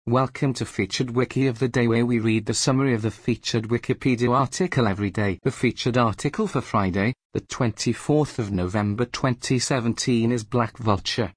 Welcome to Featured Wiki of the Day, where we read the summary of the featured Wikipedia article every day. The featured article for Friday, the 24th of November 2017 is Black Vulture.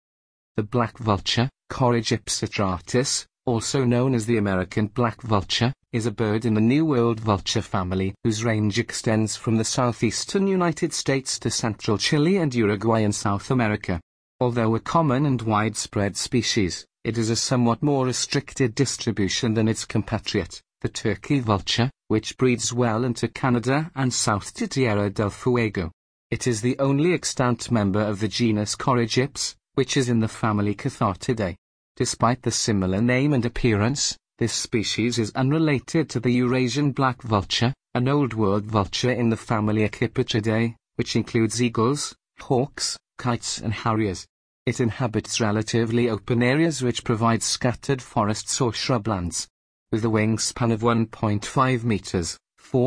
The black vulture, Corygypsistratus, also known as the American black vulture, is a bird in the New World vulture family whose range extends from the southeastern United States to central Chile and Uruguay in South America. Although a common and widespread species, it is a somewhat more restricted distribution than its compatriot, the turkey vulture, which breeds well into Canada and south to Tierra del Fuego. It is the only extant member of the genus Corygyps, which is in the family Cathartidae. Despite the similar name and appearance, this species is unrelated to the Eurasian black vulture, an Old World vulture in the family Accipitridae, which includes eagles, hawks, kites and harriers. It inhabits relatively open areas which provide scattered forests or shrublands. With a wingspan of 1.5 meters,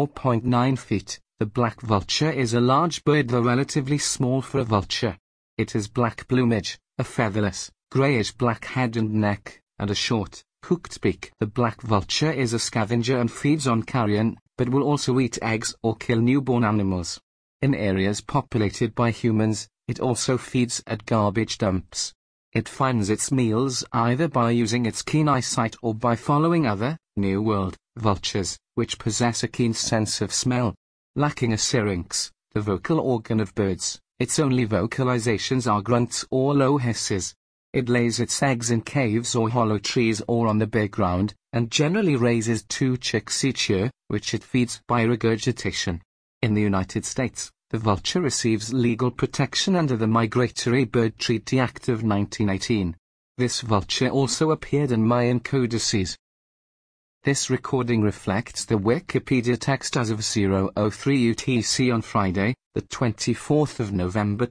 4.9 feet, the black vulture is a large bird though relatively small for a vulture. It has black plumage, a featherless, grayish-black head and neck, and a short, hooked beak. The black vulture is a scavenger and feeds on carrion, but will also eat eggs or kill newborn animals. In areas populated by humans, it also feeds at garbage dumps. It finds its meals either by using its keen eyesight or by following other, New World, vultures, which possess a keen sense of smell. Lacking a syrinx, the vocal organ of birds, its only vocalizations are grunts or low hisses. It lays its eggs in caves or hollow trees or on the bare ground, and generally raises 2 chicks each year, which it feeds by regurgitation. In the United States, the vulture receives legal protection under the Migratory Bird Treaty Act of 1918. This vulture also appeared in Mayan codices. This recording reflects the Wikipedia text as of 03 UTC on Friday, the 24th of November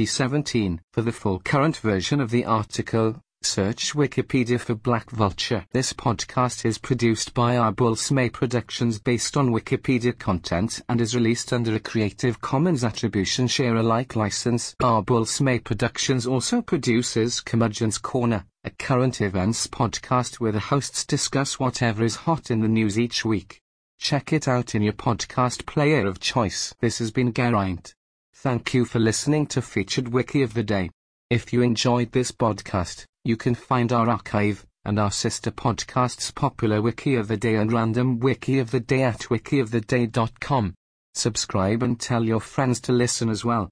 2017. For the full current version of the article, search Wikipedia for Black Vulture. This podcast is produced by Arbulsmay Productions based on Wikipedia content and is released under a Creative Commons Attribution Share Alike license. Arbulsmay Productions also produces Curmudgeon's Corner, a current events podcast where the hosts discuss whatever is hot in the news each week. Check it out in your podcast player of choice. This has been Geraint. Thank you for listening to Featured Wiki of the Day. If you enjoyed this podcast, you can find our archive, and our sister podcasts Popular Wiki of the Day and Random Wiki of the Day at wikioftheday.com. Subscribe and tell your friends to listen as well.